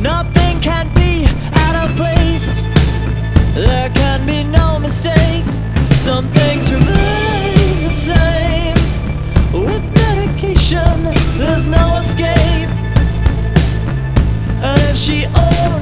Nothing can be out of place. There can be no mistakes. Some things remain the same. With medication, there's no escape. And if she